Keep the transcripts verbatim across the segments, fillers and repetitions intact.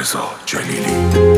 رضا جلیلی.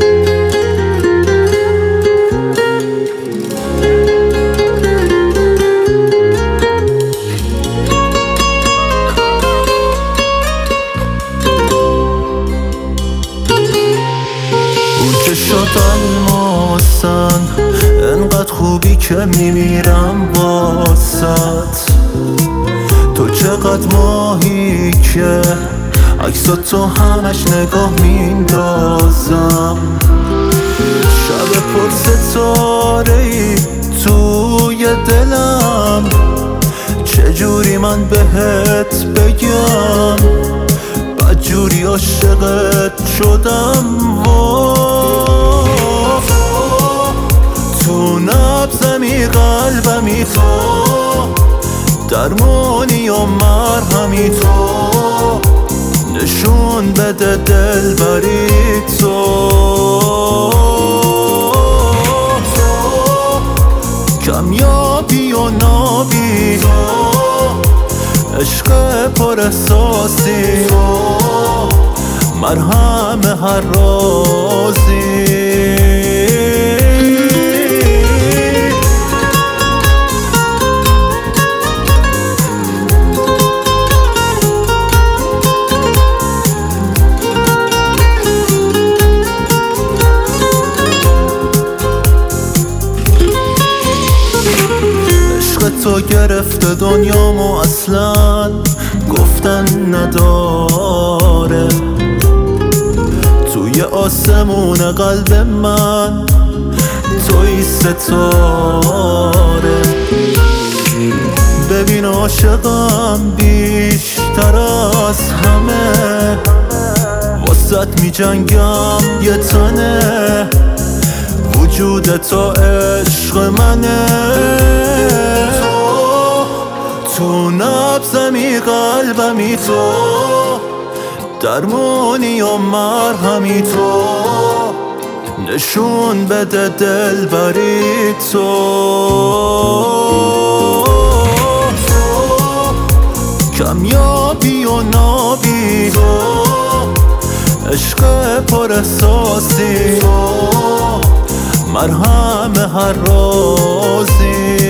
شد الماسن انقدر خوبی که میمیرم واسط، تو چقدر ماهی که عکسات تو همش نگاه میندازم. شب پر ستاره ای توی دلم، چجوری من بهت بگم بدجوری عاشقت شدم. تو نبضمی قلبمی تو، درمانی و مرهمی تو، نشون بده دلبری تو. کمیابی و نابی تو، عشق پر احساسی تو، مرهم هر رازی. تو گرفته دنیامو اصلا گفتن نداره، توی آسمون قلب من توی ستاره. ببین عاشقم بیشتر از همه، واسط می جنگم یه تنه، وجود تو عشق منه. تو نبضمی قلبمی تو، درمانی و مرهمی تو، نشون بده دلبری تو. کمیابی و نابی تو، عشق پر احساسی تو، مرهم هر رازی.